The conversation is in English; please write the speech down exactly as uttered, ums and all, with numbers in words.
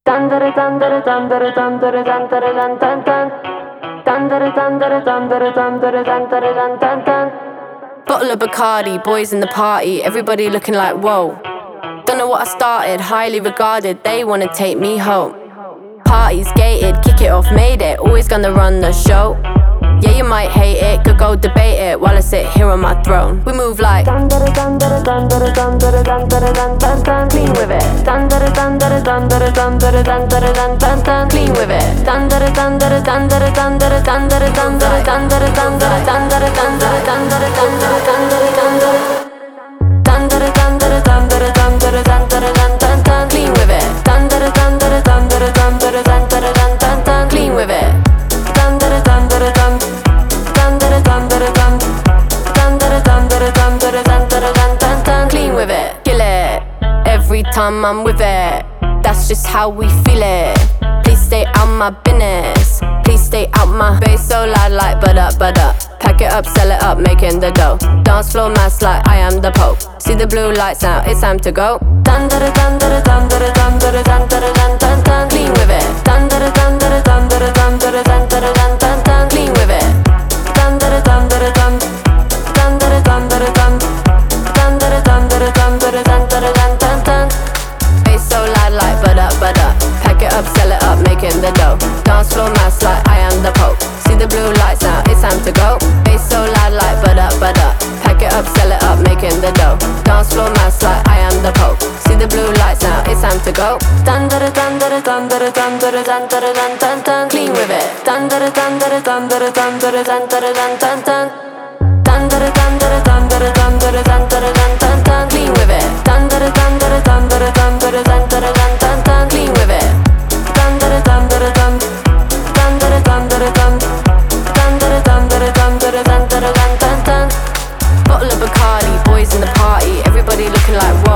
Dandere dandere dandere dandere dandere dan dan dan. Dandere dandere dandere dandere dandere dan dan dan. Bottle of Bacardi, boys in the party, everybody looking like whoa. Don't know what I started, highly regarded, they wanna take me home. Parties gated, kick it off, made it, always gonna run the show. Yeah, you might hate it, could go debate it while I sit here on my throne. We move like Dandere dandere dandere dandere dandere dan dan dan. clean with it. Dandere dandere dandere dandere dandere dan dan dan. Clean with it. Dandere dandere dandere dandere dandere dandere dandere dandere dandere dandere dandere dandere dandere dandere. Dandere dandere dandere dandere dandere dan dan dan. Clean with it. Dandere dandere dandere dandere dandere dan dan dan. Clean with it. Dandere dandere dan. Dandere dandere dan. Dandere dandere dandere dandere dan dan dan. Clean with it. Kill it. Every time I'm with it. That's just how we feel it. Please stay out my business. Please stay out my bass so loud like bud up, bud up. Pack it up, sell it up, making the dough. Dance floor mass like I am the Pope. See the blue lights now, it's time to go. Dandere dandere dandere dandere dandere dan dan dan. Clean with it. Dandere dandere dandere dandere dandere dan dan dan. Clean with it. Dandere dandere dan. Dandere dandere dan. Dandere dandere dandere dandere dan dan dan. Bass so loud like bud up, bud up. Pack it up, sell it up, making the dough. Dance floor mass like I am the Pope. See the blue lights now, it's time to go. Bass so loud like bud up, bud up. Pack it up, sell it up, making the dough. Dance floor mass like I am the Pope. See the blue lights now, it's time to go. Dandere dandere dandere dandere dandere dan dan dan. Clean with it. Dandere dandere dandere dandere dandere dan dan dan. Dandere dandere dandere dandere dandere dan dan dan. Clean with it. Dandere dandere dandere dandere dandere dan dan dan. Clean with it. Dandere dandere dan. Dandere dandere dan. Dandere dandere dandere dandere dan dan dan. Bottle of Bacardi, boys in the party, everybody looking like